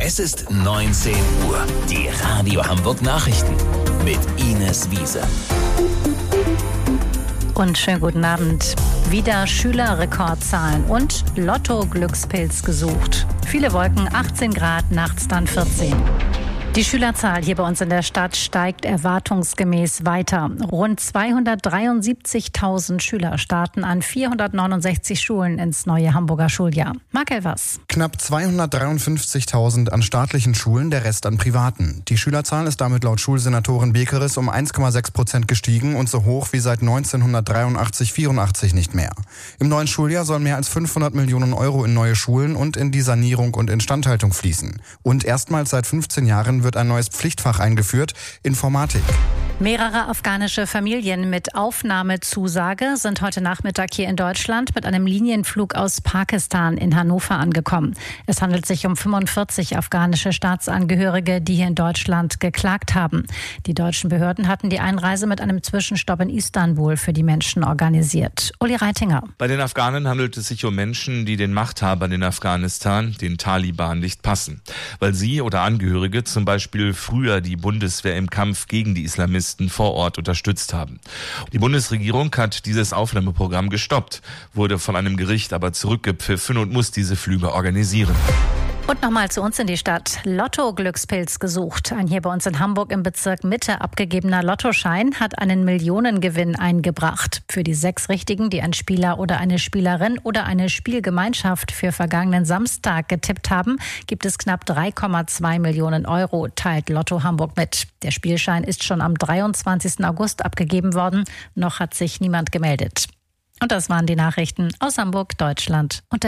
Es ist 19 Uhr. Die Radio Hamburg Nachrichten mit Ines Wiese. Und schönen guten Abend. Wieder Schülerrekordzahlen und Lotto-Glückspilz gesucht. Viele Wolken, 18 Grad, nachts dann 14. Die Schülerzahl hier bei uns in der Stadt steigt erwartungsgemäß weiter. Rund 273.000 Schüler starten an 469 Schulen ins neue Hamburger Schuljahr. Marc Elvers. Knapp 253.000 an staatlichen Schulen, der Rest an privaten. Die Schülerzahl ist damit laut Schulsenatorin Bekeres um 1,6% gestiegen und so hoch wie seit 1983/84 nicht mehr. Im neuen Schuljahr sollen mehr als 500 Millionen Euro in neue Schulen und in die Sanierung und Instandhaltung fließen. Und erstmals seit 15 Jahren wird ein neues Pflichtfach eingeführt, Informatik. Mehrere afghanische Familien mit Aufnahmezusage sind heute Nachmittag hier in Deutschland mit einem Linienflug aus Pakistan in Hannover angekommen. Es handelt sich um 45 afghanische Staatsangehörige, die hier in Deutschland geklagt haben. Die deutschen Behörden hatten die Einreise mit einem Zwischenstopp in Istanbul für die Menschen organisiert. Uli Reitinger. Bei den Afghanen handelt es sich um Menschen, die den Machthabern in Afghanistan, den Taliban, nicht passen. Weil sie oder Angehörige zum Beispiel früher die Bundeswehr im Kampf gegen die Islamisten vor Ort unterstützt haben. Die Bundesregierung hat dieses Aufnahmeprogramm gestoppt, wurde von einem Gericht aber zurückgepfiffen und muss diese Flüge organisieren. Und nochmal zu uns in die Stadt. Lotto-Glückspilz gesucht. Ein hier bei uns in Hamburg im Bezirk Mitte abgegebener Lottoschein hat einen Millionengewinn eingebracht. Für die 6 Richtigen, die ein Spieler oder eine Spielerin oder eine Spielgemeinschaft für vergangenen Samstag getippt haben, gibt es knapp 3,2 Millionen Euro, teilt Lotto Hamburg mit. Der Spielschein ist schon am 23. August abgegeben worden. Noch hat sich niemand gemeldet. Und das waren die Nachrichten aus Hamburg, Deutschland und der